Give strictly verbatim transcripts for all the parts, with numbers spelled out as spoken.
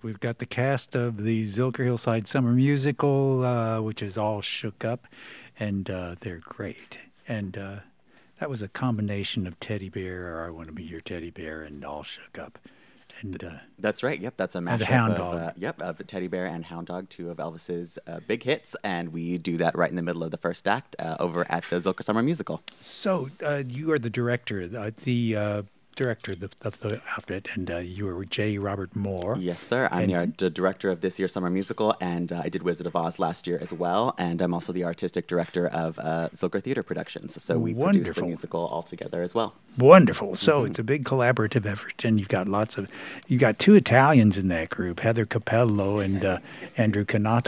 We've got the cast of the Zilker Hillside Summer Musical, uh, which is all shook up, and uh, they're great. And uh, that was a combination of Teddy Bear, or I Want to Be Your Teddy Bear, and All Shook Up. And uh, That's right. Yep, that's a And mashup Hound of Dog. uh, yep of Teddy Bear and Hound Dog, two of Elvis's uh, big hits, and we do that right in the middle of the first act uh, over at the Zilker Summer Musical. so uh, you are the director, uh, the uh, director of the, of the outfit, and uh, you are J. Robert Moore. Yes, sir. I'm the, art- the director of this year's summer musical, and uh, I did Wizard of Oz last year as well. And I'm also the artistic director of uh, Zilker Theater Productions. So we produce the Wonderful. musical all together as well. Wonderful. So it's a big collaborative effort, and you've got lots of, you got two Italians in that group, Heather Capello and uh, Andrew Canato,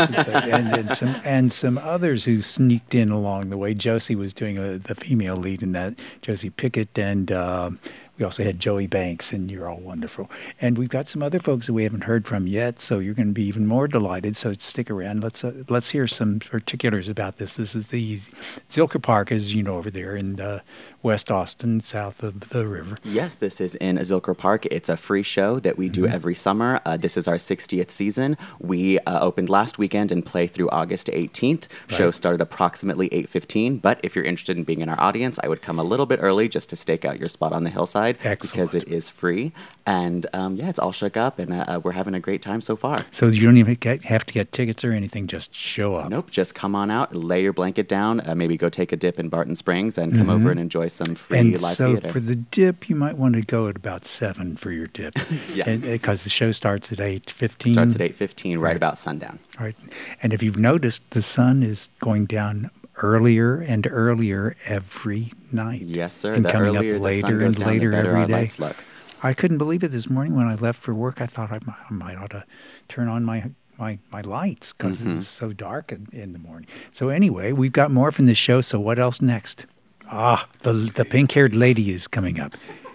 and, and some and some others who sneaked in along the way. Josie was doing uh the female lead in that, Josie Pickett, and um we also had Joey Banks, and you're all wonderful. And we've got some other folks that we haven't heard from yet, so you're going to be even more delighted. So stick around. Let's uh, let's hear some particulars about this. This is the Zilker Park, as you know, over there in uh, West Austin, south of the river. Yes, this is in Zilker Park. It's a free show that we do every summer. Uh, this is our sixtieth season. We uh, opened last weekend and play through August eighteenth. Show Right. started approximately eight fifteen, but if you're interested in being in our audience, I would come a little bit early just to stake out your spot on the hillside because Excellent. it is free. And um, yeah, it's all shook up, and uh, we're having a great time so far. So you don't even get, have to get tickets or anything. Just show up. Nope, just come on out, lay your blanket down, uh, maybe go take a dip in Barton Springs, and come over and enjoy some free And live so theater. for the dip, you might want to go at about seven for your dip. Yeah. Because the show starts at eight fifteen. Starts at eight fifteen, right Right. about sundown. Right. And if you've noticed, the sun is going down earlier and earlier every night. Yes, sir. And The coming earlier up the sun later goes and down, the later better every our day. lights look. I couldn't believe it this morning when I left for work. I thought I might, I might ought to turn on my my, my lights because Mm-hmm. it was so dark in, in the morning. So anyway, we've got more from this show. So what else next? Ah, the the pink-haired lady is coming up.